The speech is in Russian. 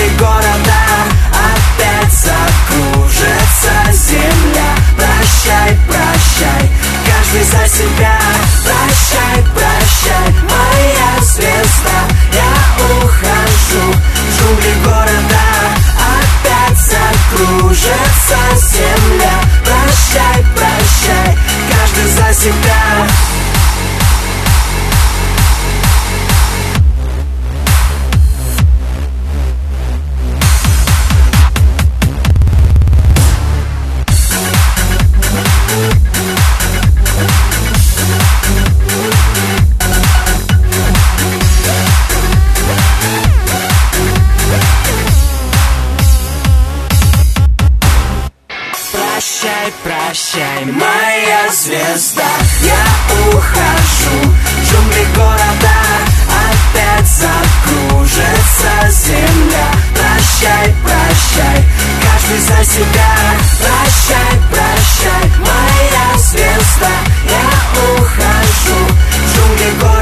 Джунгли города, опять закружится земля. Прощай, прощай, каждый за себя. Прощай, прощай, моя звезда. Я ухожу, джунгли города, опять закружится земля. Прощай, прощай, каждый за себя. Прощай, прощай, моя звезда. Я ухожу, джунгли города, опять закружится земля. Прощай, прощай, каждый за себя. Прощай, прощай, моя звезда. Я ухожу, джунгли города.